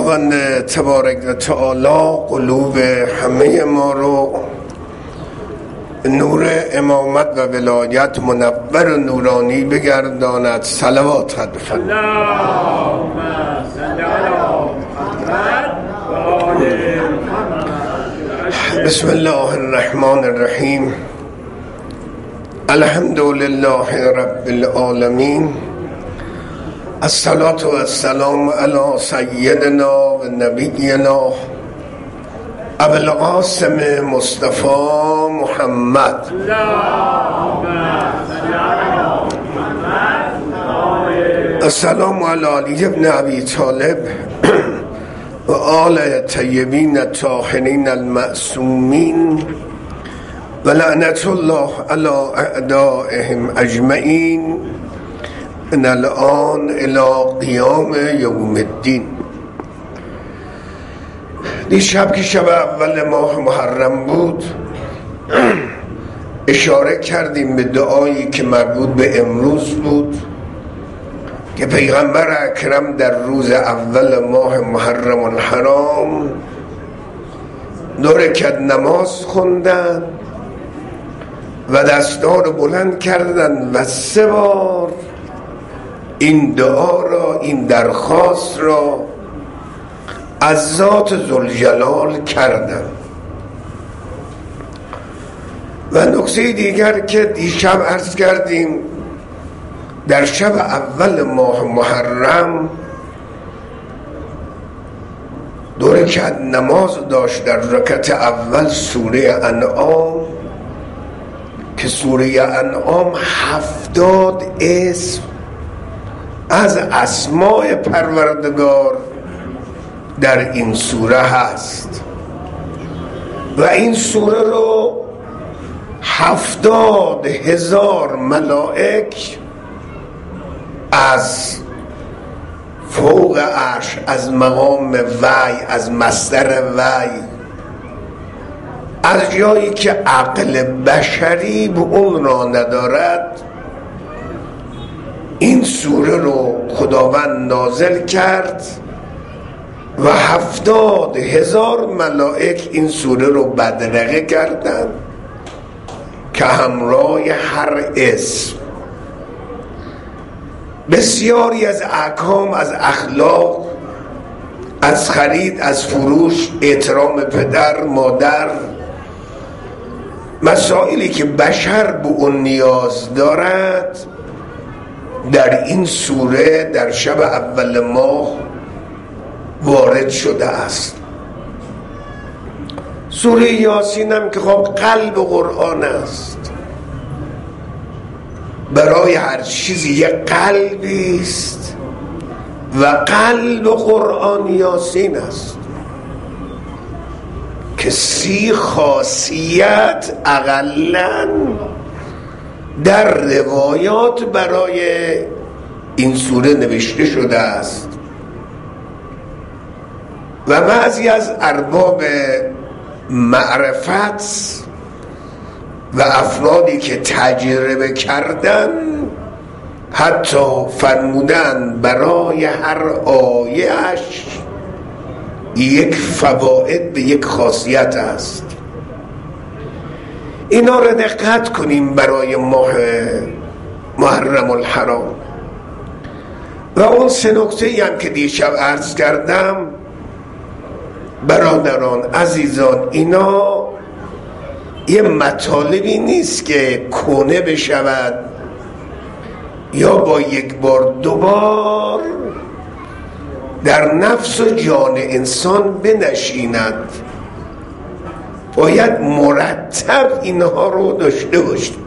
خداوند تبارک و تعالی قلوب همه ما رو نور امامت و ولایت منور و نورانی بگرداند. صلوات حد فرمایید. اللهم صل علی محمد و آل محمد. بسم الله الرحمن الرحیم. الحمد لله رب العالمین. الصلاة والسلام علی سیدنا و نبینا ابو القاسم مصطفی محمد. السلام علی علی ابن ابی طالب و آل طیبین الطاهرین المعصومین و لعنت الله علی اعدائهم اجمعین من الان الی قیام یوم الدین. دیشب که شب اول ماه محرم بود اشاره کردیم به دعایی که مربوط به امروز بود که پیغمبر اکرم در روز اول ماه محرم الحرام 2 رکعت نماز خوندن و دستا رو بلند کردن و 3 بار این دعا را، این درخواست را از ذات ذوالجلال کردن. و نکته دیگر که دیشب عرض کردیم، در شب اول ماه محرم 2 رکعت نماز داشت. در رکعت اول سوره انعام که سوره انعام 70 اسم از اسماء پروردگار در این سوره هست و این سوره رو 70,000 ملائک از فوق عرش، از مقام وحی، از مصدر وحی، از جایی که عقل بشری به اون را ندارد، این سوره رو خداوند نازل کرد و 70,000 ملائک این سوره رو بدرقه کردند که همراه هر اسم بسیاری از احکام، از اخلاق، از خرید، از فروش، احترام پدر، مادر، مسائلی که بشر به اون نیاز دارد در این سوره در شب اول ماه وارد شده است. سوره یاسین هم که خب قلب قرآن است، برای هر چیزی یک قلبی است و قلب قرآن یاسین است که 30 خاصیت اقلاً در روایات برای این سوره نوشته شده است و بعضی از ارباب معرفت و افرادی که تجربه کردن حتی فرمودن برای هر آیهش یک فواید به یک خاصیت است. اینا رو دقت کنیم برای ماه محرم الحرام. و اون 3 نکته هم که دیشب عرض کردم، برادران عزیزان، اینا یه مطالبی نیست که کهنه بشود یا با یک بار 2 بار در نفس و جان انسان بنشیند. باید مرتب اینها رو داشته باشیم.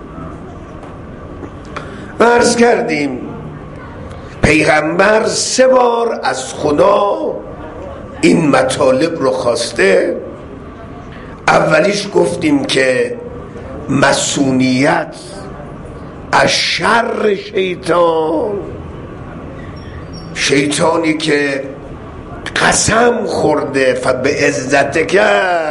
عرض کردیم پیغمبر 3 بار از خدا این مطالب رو خواسته. اولیش گفتیم که مسئولیت از شر شیطانی که قسم خورده فبعزتک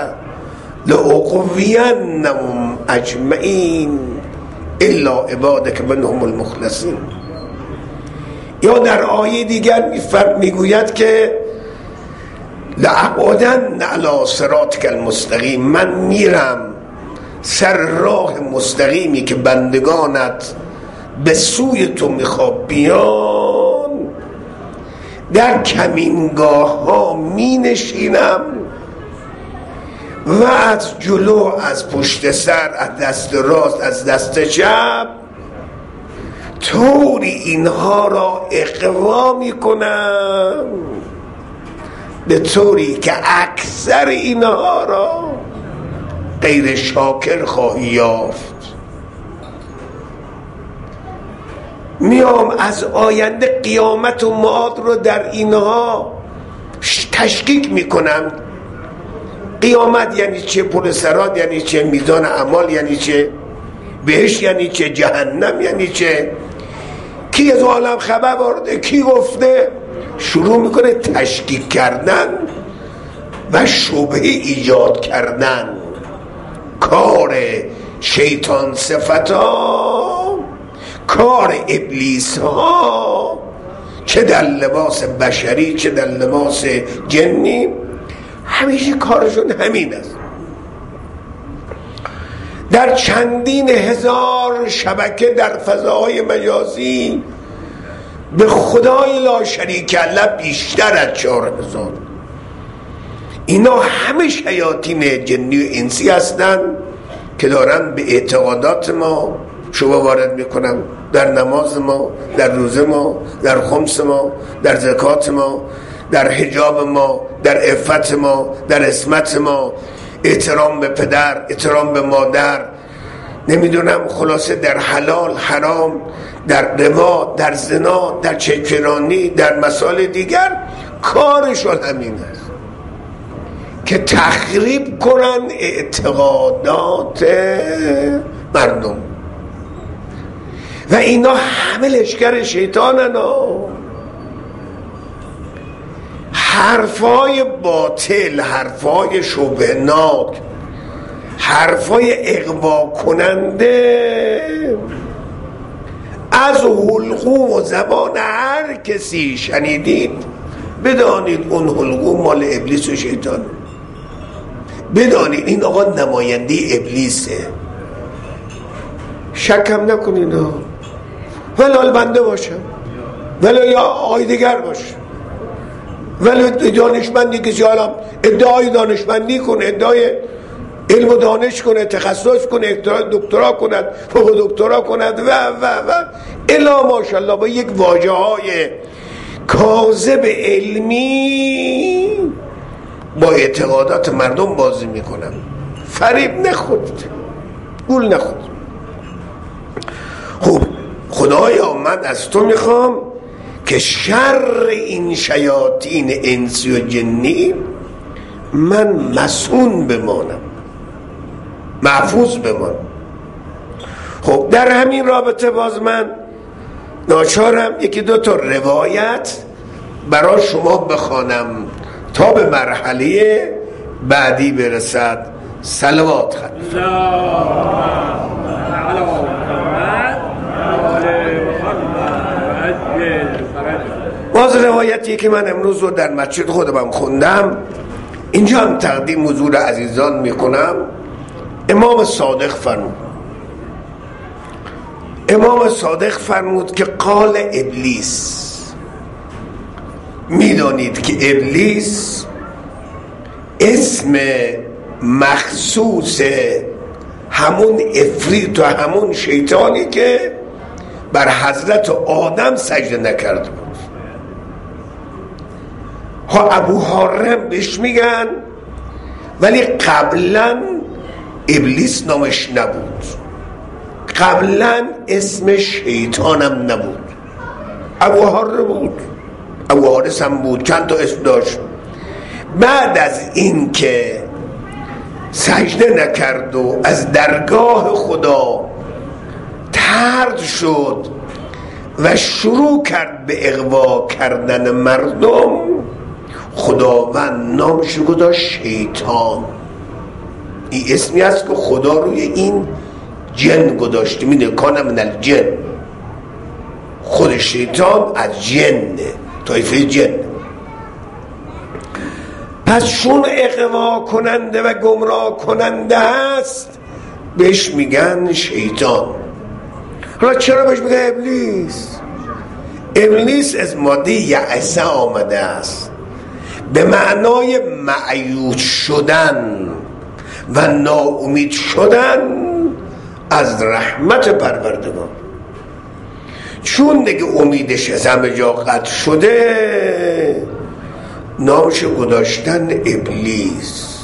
لأغوینهم اجمعین الا عبادک منهم المخلصین. یا در آیه دیگر میگوید که لأقعدن علی صراطک المستقیم، من میرم سر راه مستقیمی که بندگانت به سوی تو میخواد بیان، در کمینگاه ها می نشینم و از جلو، از پشت سر، از دست راست، از دست چپ طوری اینها را اغوا می کنم به طوری که اکثر اینها را غیر شاکر خواهی یافت. میام از آینده قیامت و معاد رو در اینها تشکیک میکنم. قیامت یعنی چه؟ پل صراط یعنی چه؟ میزان اعمال یعنی چه؟ بهشت یعنی چه؟ جهنم یعنی چه؟ کی از عالم خبر برده؟ کی گفته؟ شروع میکنه تشکیک کردن و شبهه ایجاد کردن. کار شیطان صفتا، کار ابلیس ها، چه در لباس بشری چه در لباس جنی، همیشه کارشون همین است. در چندین هزار شبکه در فضاهای مجازی به خدای لا شریک له بیشتر از 4000 اینا همه شیاطین جنی و انسی هستند که دارن به اعتقادات ما شبه وارد میکنن، در نماز ما، در روزه ما، در خمس ما، در زکات ما، در حجاب ما، در عفت ما، در عصمت ما، احترام به پدر، احترام به مادر، نمیدونم خلاصه در حلال حرام، در ربا، در زنا، در چکرانی، در مسائل دیگر. کارشون همین است که تخریب کنن اعتقادات مردم و اینا همه لشکر شیطانن. حرفای باطل، حرفای شبهناک، حرفای اغوا کننده از حلقوم و زبان هر کسی شنیدید، بدانید اون حلقوم مال ابلیس و شیطان. بدانید این آقا نماینده ابلیسه، شکم نکنید. ولو بنده باشم، ولو یا آقای دیگر باشه، ولو دانشمندی که سیالم ادعای دانشمندی کنه، ادعای علم و دانش کنه، تخصص کنه، دکترا کند، فوق دکترا کند و الا ماشاءالله با یک واژه های کاذب علمی با اعتقادات مردم بازی میکنن. فریب نخورد، گول نخورد. خب خدایا من از تو میخوام که شر این شیاطین انسی و جنی من مسئول بمانم، محفوظ بمانم. خب در همین رابطه باز من ناچارم یکی دو تا روایت برای شما بخوانم تا به مرحله بعدی برسد. صلوات خلیفه. باز روایتی که من امروز رو در مسجد خودم خوندم، اینجا هم تقدیم حضور عزیزان میکنم. امام صادق فرمود، امام صادق فرمود که قال ابلیس، میدانید که ابلیس اسم مخصوص همون افریت و همون شیطانی که بر حضرت آدم سجده نکرده بود. ها ابو حرم بهش میگن، ولی قبلا ابلیس نامش نبود، قبلا اسمش شیطانم نبود، ابو حرم بود، ابو حارس هم بود، چند تا اسم داشت. بعد از این که سجده نکرد و از درگاه خدا طرد شد و شروع کرد به اغوا کردن مردم، خداوند نامش گذاشت شیطان. این اسمی است که خدا روی این جن گذاشته، میدونه کان من الجن، خود شیطان از جنه، طایفه جن. پس چون اغوا کننده و گمراه کننده هست بهش میگن شیطان. حالا چرا بهش میگن ابلیس؟ ابلیس از ماده یأسه آمده است، به معنای مأیوس شدن و ناامید شدن از رحمت پروردگار. چون دیگه امیدش از همه جا قطع شده نامش گذاشتن ابلیس.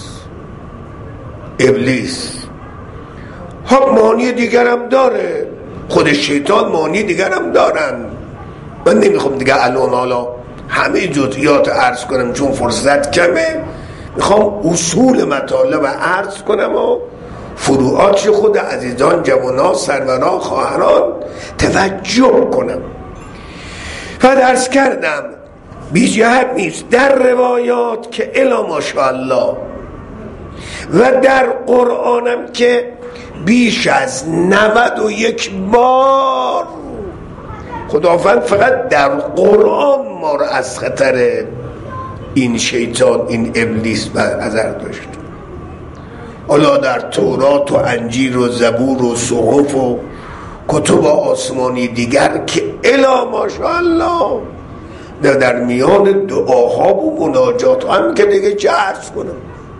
ابلیس ها معنی دیگر هم داره، خود شیطان معنی دیگر هم دارن. من نمیخوام دیگه الان حالا همه جزئیات عرض کنم چون فرصت کمه، میخوام اصول مطالب عرض کنم و فروعات خود عزیزان جوانان سروران خواهران توجه کنم. و عرض کردم بی جهت نیست در روایات که الا ماشاءالله و در قرآنم که بیش از 91 بار خداوند فقط در قرآن ما رو از خطر این شیطان این ابلیس برحذر داشت. حالا در تورات و انجیل و زبور و صحف و کتب آسمانی دیگر که الا ماشاءالله در میان دعاها و مناجات هم که دیگه چه عرض کنم.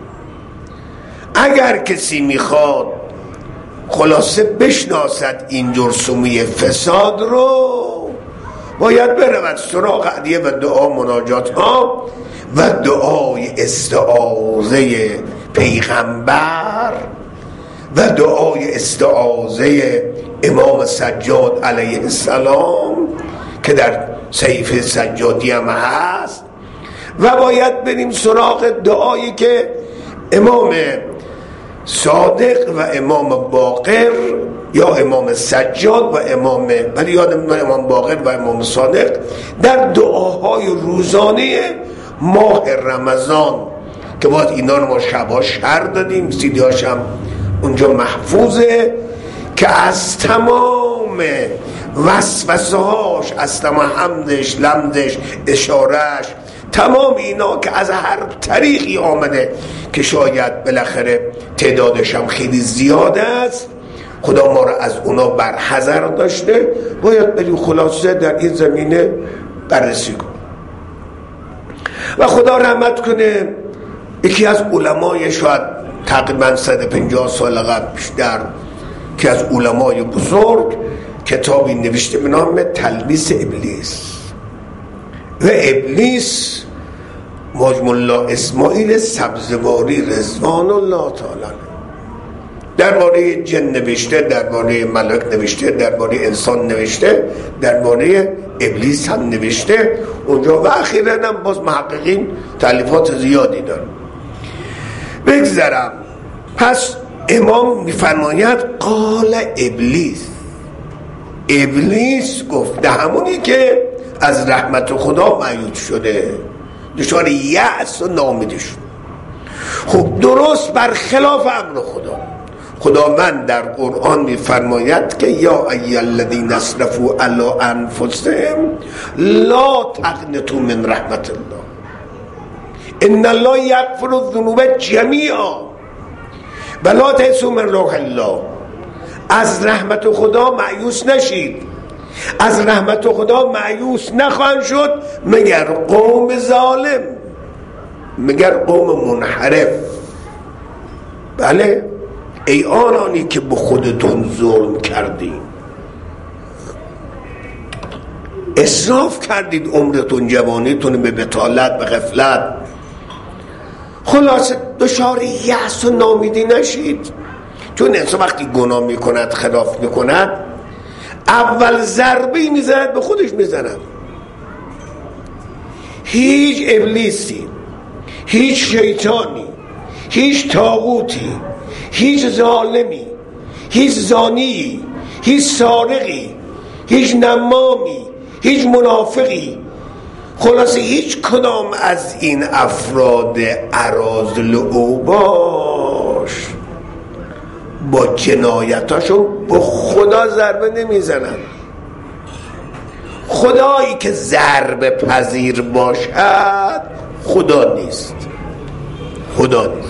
اگر کسی میخواد خلاصه بشناسد این جرثومه فساد رو باید برود سراغ ادعیه و دعا مناجات ها و دعای استعاذه پیغمبر و دعای استعاذه امام سجاد علیه السلام که در صحیفه سجادی هم هست، و باید بریم سراغ دعایی که امام صادق و امام باقر یا امام سجاد و ولی یادم امام باقر و امام صادق در دعاهای روزانه ماه رمضان که باید اینا رو ما شبها شر دادیم، سیدیاش هم اونجا محفوظه، که از تمام وسوسه هاش، از تمام حمدش، لمدش، اشارش، تمام اینا که از هر طریقی آمده که شاید بالاخره تعدادش هم خیلی زیاده است، خدا ما را از اونا برحذر داشته، باید بریم خلاصه در این زمینه بررسی کن. و خدا رحمت کنه یکی از علمای شاید تقریبا 150 سال قبل بیشتر که از علمای بزرگ کتابی نوشته به نام تلبیس ابلیس، و ابلیس مجم الله اسماعیل سبزواری رضوان الله تعالی درباره جن نوشته، درباره ملک نوشته، درباره انسان نوشته، درباره ابلیس هم نوشته اونجا، و اخیراً هم باز محققین تالیفات زیادی دارن. بگذرم. پس امام میفرماید قال ابلیس گفته، همونی که از رحمت خدا مایوس شده، دچار یأس و ناامیدی شد. خب درست برخلاف امر خداوند در قرآن میفرماید که یا ایها الذین اسرفوا علی انفسهم لا تقنطوا من رحمت الله ان الله یغفر الذنوب جمیعا ولا تیأسوا من روح الله. از رحمت خدا مایوس نشید، از رحمت خدا مایوس نخواهند شد مگر قوم ظالم، مگر قوم منحرف. بله ای آنانی که به خودتون ظلم کردید، اسراف کردید عمرتون، جوانیتون به بطالت، به غفلت، خلاصه دچار یأس و ناامیدی نشید. چون انسان وقتی گناه میکند، خلاف میکند، اول ضربه میزند به خودش میزند. هیچ ابلیسی، هیچ شیطانی، هیچ طاغوتی، هیچ ظالمی، هیچ زانی، هیچ سارقی، هیچ نمامی، هیچ منافقی، خلاصه هیچ کدام از این افراد اراذل اوباش با جنایتاشون به خدا ضربه نمیزنن. خدایی که ضربه پذیر باشد خدا نیست. خدا نیست.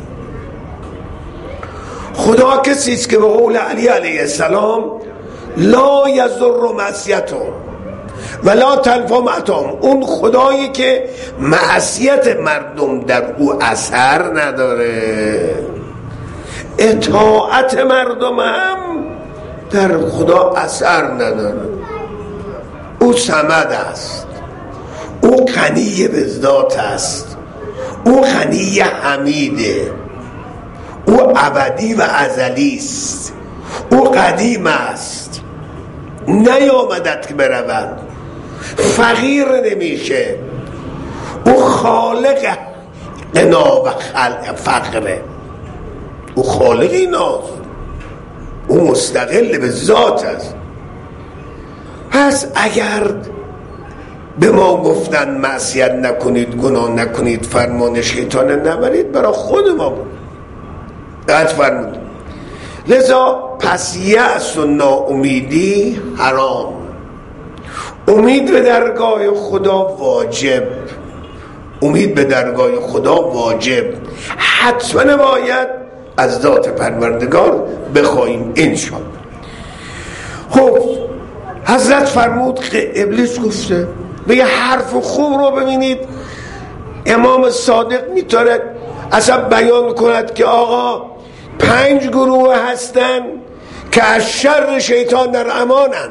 خدا کسی است که به قول علی علیه السلام لا یضر معصیتهم ولا تنفع معتهم، اون خدایی که معصیت مردم در او اثر نداره، اطاعت مردم هم در خدا اثر نداره. او صمد است، او غنی به ذات است، او غنی حمیده، او ابدی و ازلی است، او قدیم است، نیامدد که برود، فقیر نمیشه، او خالق غنا و فقره، او خالق ایناست، او مستقل به ذات است. پس اگر به ما گفتن معصیت نکنید، گناه نکنید، فرمان شیطان نبرید، برای خود ما بود قد فرمود. لذا پس یأس و ناامیدی حرام، امید به درگاه خدا واجب، امید به درگاه خدا واجب، حتما باید از ذات پروردگار بخواهیم انشاءالله. خب حضرت فرمود که ابلیس گفته به یه حرف خوب رو ببینید امام صادق میتارد اصلا بیان کند که آقا 5 گروه هستن که از شر شیطان در امانن.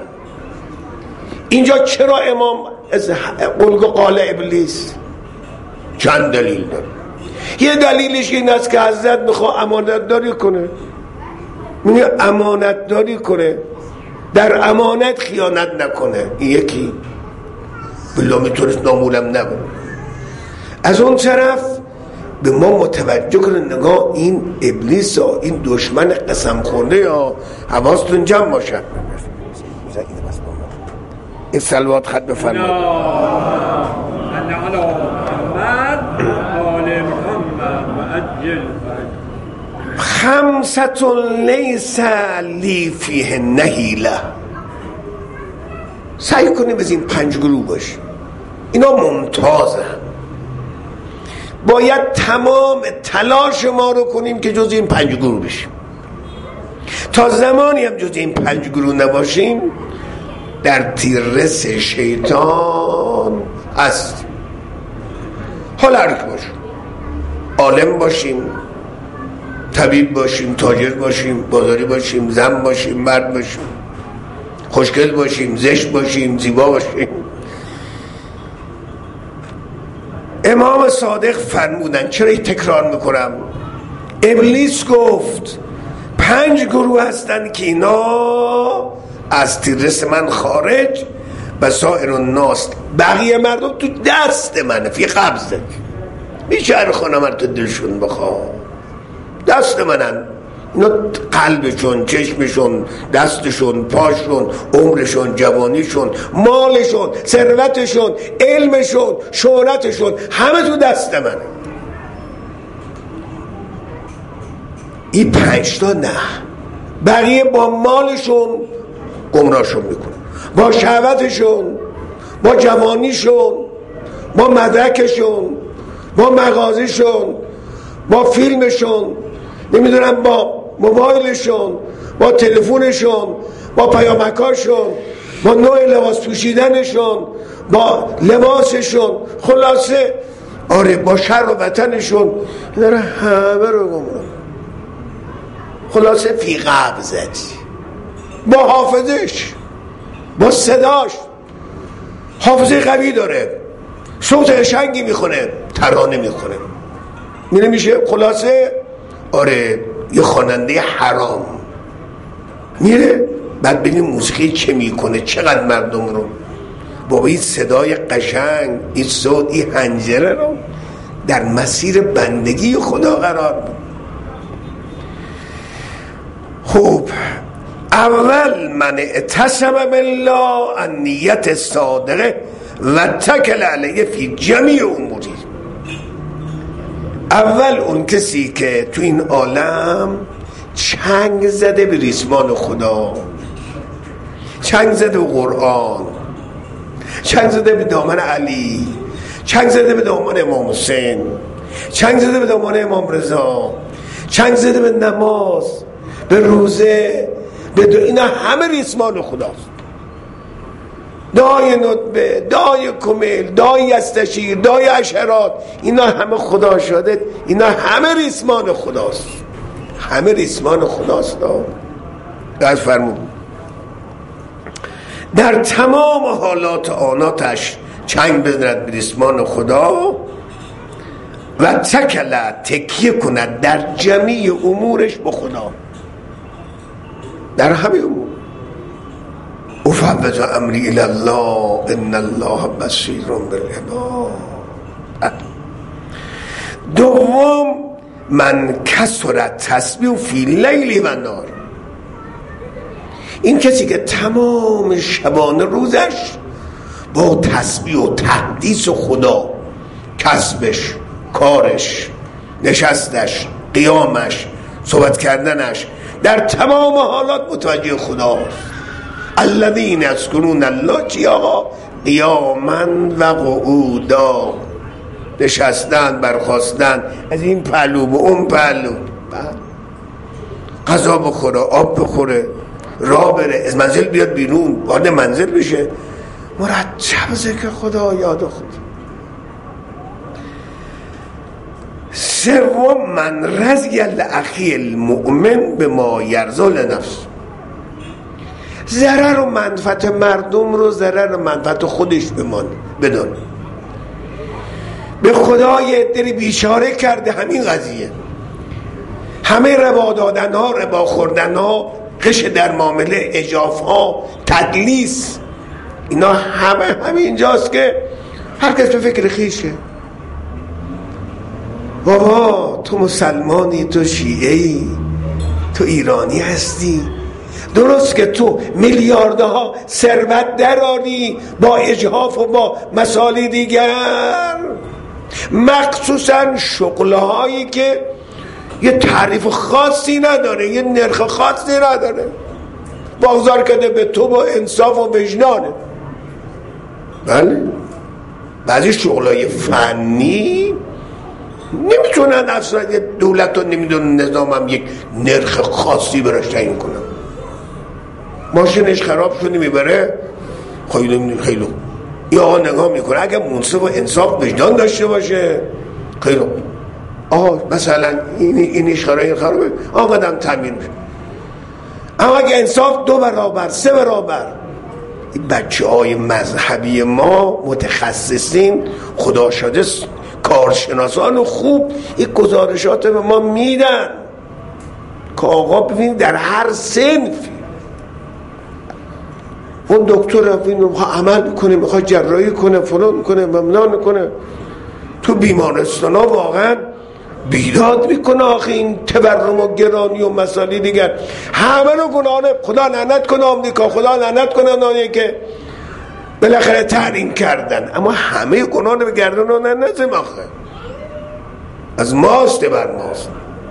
اینجا چرا امام قلق قال ابلیس؟ چند دلیل داره. یه دلیلش این است که حضرت میخواه امانت داری کنه، میگه امانت داری کنه، در امانت خیانت نکنه. این یکی بالله میتونست نامولم نبود. از اون طرف به ما متوجه کنه نگاه این ابلیس ها، این دشمن قسم خورده ها، حواستون جمع باشه. این صلوات خط بفرمایید. خمسة لیس لی فیه نهیله. سعی کنیم از این 5 گروه باشه، اینا ممتازن، باید تمام تلاش ما رو کنیم که جز این 5 گروه بشیم. تا زمانی هم جز این 5 گروه نباشیم در تیررس شیطان هست. حالا هر که باشیم، عالم باشیم، طبیب باشیم، تاجر باشیم، بازاری باشیم، زن باشیم، مرد باشیم، خوشگل باشیم، زشت باشیم، زیبا باشیم. امام صادق فرمودن، چرا این تکرار میکنم؟ ابلیس گفت 5 گروه هستن که اینا از تیررس من خارج و سایر الناس، بقیه مردم تو دست منه، فی قبضه، میشه هر خانم تو دلشون بخواه، دست منن اینا، قلبشون، چشمشون، دستشون، پاشون، عمرشون، جوانیشون، مالشون، ثروتشون، علمشون، شهرتشون، همه تو دست منه. این 5 تا نه، بقیه با مالشون گمراهشون میکنه، با شهوتشون، با جوانیشون، با مدرکشون، با مغازیشون، با فیلمشون، نمیدونم با موبایلشون، با تلفنشون، با پیامکاشون، با نوع لباس پوشیدنشون، با لباسشون، خلاصه آره با شر و وطنشون، اینا رو همه رو گمراه، خلاصه فی قبضت، با حافظش، با صداش، حافظه قوی داره، صوت قشنگی میخونه، ترانه میخونه، میره میشه خلاصه آره یه خواننده حرام. میره بعد ببین موسیقی چه میکنه، چقدر مردم رو با این صدای قشنگ، این صوت، این حنجره رو در مسیر بندگی خدا قرار بود. خب اول من اعتصم بالله النیت صادقه و تکل علیه فی جمیع اموری. اول اون کسی که تو این عالم چنگ زده به ریسمان خدا، چنگ زده به قرآن، چنگ زده به دامن علی، چنگ زده به دامن امام حسین، چنگ زده به دامان امام رضا، چنگ زده به نماز، به روزه، به اینا همه ریسمان خداست. دعای ندبه، دعای کمیل، دعای استشیر، دعای عشرات، اینا همه خدا شده، اینا همه ریسمان خداست، همه ریسمان خداست. از فرمود در تمام حالات آناتش چنگ بزند به ریسمان خدا و تکیه کند در جمیع امورش به خدا، در همه امور. افوض امری الی الله ان الله بصیر بالعباد. دوم، من کثرت تسبیح فی لیل و نهار، این کسی که تمام شبانه روزش با تسبیح و تقدیس خدا، کسبش، کارش، نشستش، قیامش، صحبت کردنش، در تمام حالات متوجه خداست. الذین یذکرون الله قیاما و قعودا، نشستن، برخاستن، از این پهلو به اون پهلو، غذا بخوره، آب بخوره، راه بره، از منزل بیاد بیرون، وارد منزل بشه، مرتب ذکر خدا، یاد خدا. سوم، من رضی الاخی المؤمن به ما یرضی لنفس، ضرر و منفعت مردم رو ضرر و منفعت خودش بدان. به خدا یه عده‌ای بیچاره کرده همین قضیه، همه ربا دادن ها، ربا خوردن ها، غش در معامله، اجاف ها، تدلیس، اینا همه اینجاست که هر کس به فکر خیشه. بابا تو مسلمانی، تو شیعه‌ای، تو ایرانی هستی، درست که تو میلیاردها ثروت دراری با اجحاف و با مسائل دیگر، مخصوصا شغله هایی که یه تعریف خاصی نداره، یه نرخ خاصی نداره، واگذار کرده به تو با انصاف و وجدانه. بله، بعضی شغلای فنی نمیتونن اصلا، یه دولت رو نمیدونن، نظام هم یک نرخ خاصی براش تعیین کنن. ماشینش خراب شده میبره، خیلی یا آقا نگاه میکنه، اگه منصف و انصاف وجدان داشته باشه، خیلی آقا مثلا اینش خرابه، آقا قدم تعمیر میشه. اما اگه انصاف 2 برابر 3 برابر، این بچه های مذهبی ما، متخصصین، خدا شده کارشناسان خوب، این گزارشات به ما میدن که آقا ببینید در هر صنفی اون دکتر عمل کنه، میخواد جراحی کنه، فلان کنه، ممنان کنه، تو بیمارستان ها واقعا بیداد میکنه. آخه این تورم و گرانی و مسائل دیگر همه رو گناهانه، خدا لعنت کنه آمریکا، خدا لعنت کنه اونایی که بالاخره تحریم کردن، اما همه گناه رو به گردن اون نزم، آخه از ماست، بر ماست.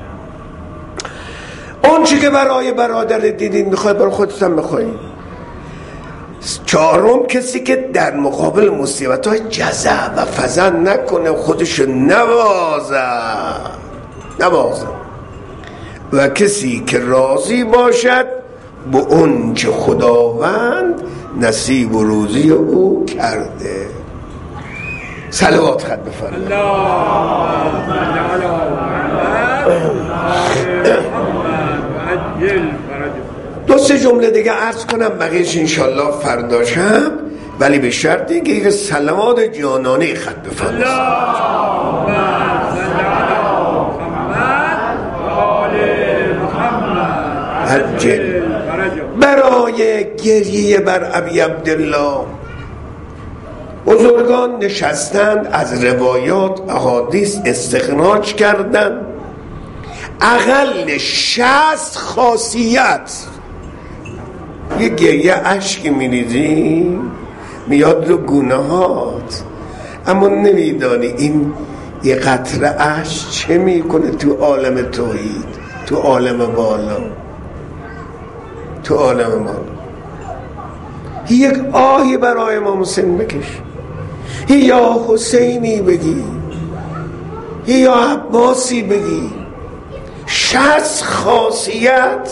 اون چی که برای برادر دیدین میخوای، برای خودت هم میخوای. چهارم، کسی که در مقابل مصیبت های جزع و فزن نکنه، خودش نوازه و کسی که راضی باشد به اون چه خداوند نصیب و روزی او کرده. صلوات خط بفرمایید. دو سه جمله دیگه عرض کنم، بقیهش انشالله فردا شب، ولی به شرطی که یک صلوات جانانه خط بفرمایید. برای گریه بر ابی عبدالله بزرگان نشستند، از روایات احادیث استخراج کردند، اقل 60 خاصیت. یه گریه اشک میریزی میاد رو گناهات، اما نمیدانی این یه قطره اشک چه میکنه تو عالم توحید، تو عالم بالا، تو عالم بالا. یک آهی برای امام حسین بکش، یا حسینی بگی، یا عباسی بگی 60 خاصیت.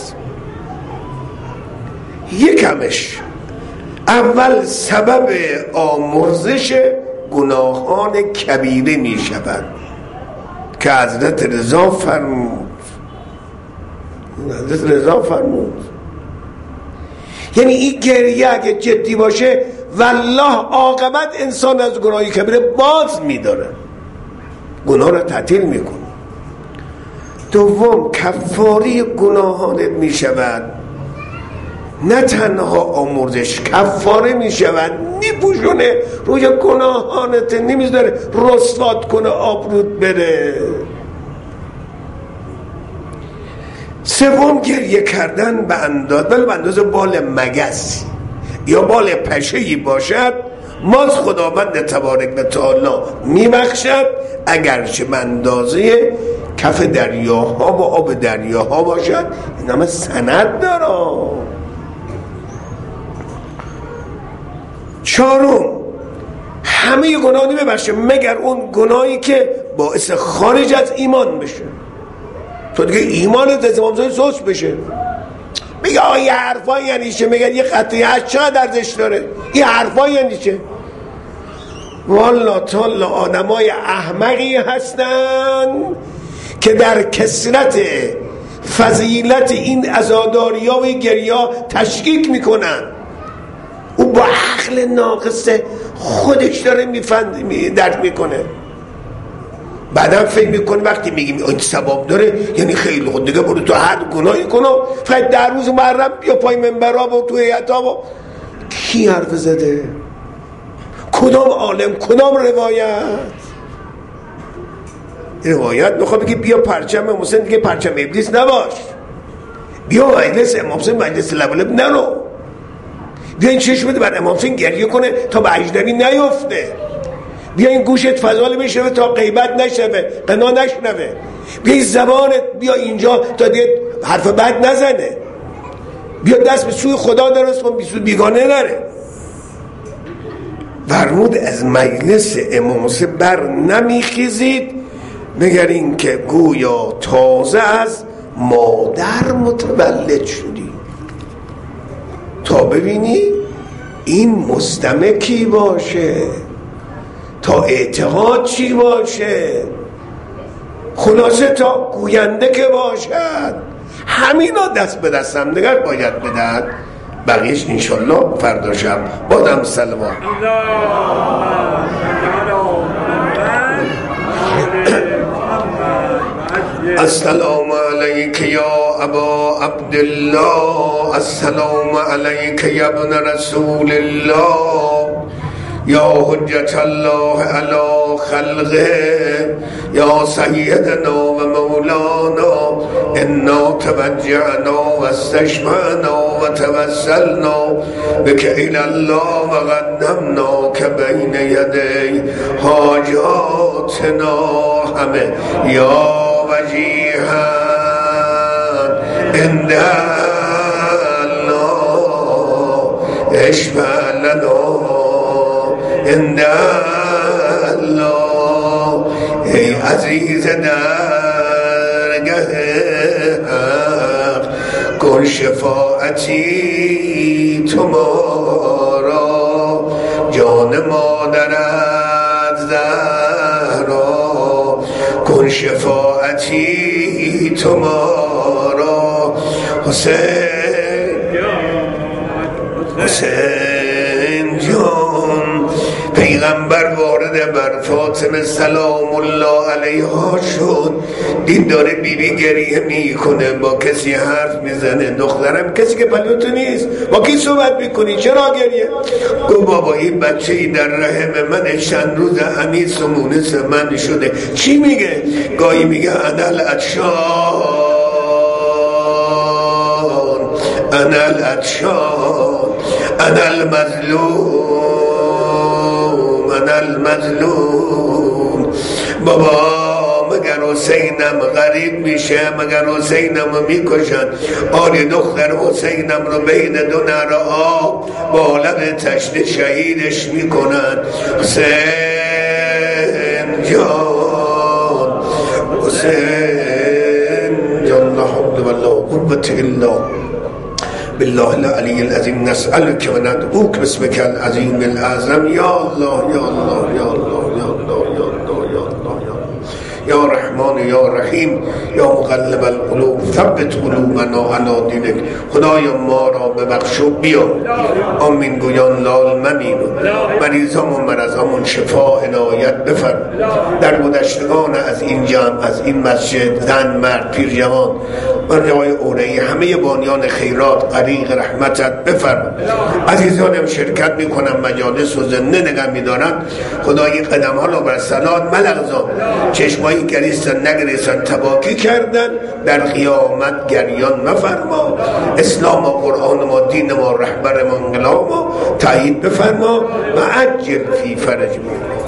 یکمش اول سبب آمرزش گناهان کبیره می شود که حضرت رضا فرمود. یعنی این گریه اگه جدی باشه والله عاقبت انسان از گناهی کبیره باز میداره، گناه را تعطیل میکنه. دوم کفاره گناهانت میشود، نه تنها آمرزش، کفاره میشود، میپوشونه روی گناهانت، نمیذاره رسوات کنه آبرود بره. سوم گریه کردن به اندازه بال مگس یا بال پشه‌ای باشد، ماز خداوند تبارک و تعالی میبخشد، اگرچه به اندازه کف دریاها و آب دریاها باشد. این همه سند داره. چهارم همه گناه نمیبخشه مگر اون گناهی که باعث خارج از ایمان بشه، تو دیگه ایمانت از امام زاده سوس بشه. میگه یه حرفا یعنی چه؟ میگه یه قطعه هشت چقدر ارزش داره؟ این حرفا یعنی چه؟ والله تالا آدمای احمقی هستن که در کثرت فضیلت این عزاداریا و گریا تشکیک میکنن. او با عقل ناقص خودش داره درک میکنه، بعدم فکر میکنه وقتی میگیم این ثواب داره یعنی خیلی خود دیگه برو تو هر گناهی کنه فقط در روز محرم بیا پای منبرها و تو هیئت‌ها. و کی حرف زده؟ کدام عالم؟ کدام روایت میخواد بگی بیا پرچم حسین دیگه پرچم ابلیس نباش، بیا مجلس امام حسین مجلس لبلب نرو، بیا این چشم بده بر امام حسین گریه کنه تا به اجنبی نیفته، بیا این گوشت فضال بشنوه تا غیبت نشنوه، قنا نشنوه، بیا این زبانت بیا اینجا تا دیگه حرف بد نزنه، بیا دست به سوی خدا درست کن، به سوی بیگانه نره. فرمود از مجلس امام حسین بر نمیخیزید مگر این که گویا تازه از مادر متولد شدی، تا ببینی این مستمع کی باشه، تا اعتقاد چی باشه، خلاصه تا گوینده که باشد. همینا دست به دست هم دیگر باید بدن، بقیش انشالله فردا شب بادم سلام. السلام علیک یا ابا عبدالله، السلام علیک یا ابن رسول الله، یا حجت الله علی خلقه، یا سیدنا و مولانا، انا توجعنا و استشفعنا و توسلنا بک الی الله و قدمنا که بین یدی حاجاتنا همه، یا وجیها عند الله اشفع لنا عند الله. ای عزیز درگه حق کن شفاعتی تو ما را، جان مادرت زهرا کن شفاعتی تو ما را. حسین جان پیغمبر وارد بر فاطمه سلام الله علیها شد، دید داره بیبی گریه میکنه، با کسی حرف میزنه. دخترم کسی که پلوتو نیست، با کی صحبت میکنی؟ چرا گریه؟ گو بابا این بچه ای در رحم من چند روز انیس و مونس من شده. چی میگه؟ گاهی میگه انل عطشان، انل عطشان، انل مظلوم، انل مظلوم. بابا مگر حسینم غریب میشه؟ مگر حسینم رو میکشن؟ آری دختر حسینم رو بین دو نهر آب با لب تشنه شهیدش میکنن. حسین جان حسین جان لا حول ولا قوة الا بالله العلی العظیم نسألک و ندعوک باسمک العظیم الاعظم یا الله یا الله یا الله یا الله یا الله یا الله یا رحمان یا رحیم یا مقلب القلوب ثبت قلوبنا علی دینک. خدایا ما را ببخش و بیا. آمین گویان لال ممین. مریضام و مرضامون شفا عنایت بفرما. در گذشتگان از این جمع از این مسجد زن مرد پیر جوان و جای اوره‌ای همه بانیان خیرات غریق رحمتت بفرما. عزیزانم شرکت میکنم مجالس و زنده نگه میدارن. خدای قدم ها را بر صلات ملغزان. چشمایی گریستن نگریستن تباکی کردن در قیامت گریان مفرما. اسلام و قرآن ما دین ما رهبر ما انقلاب ما تایید بفرما و عجل فی فرج ما.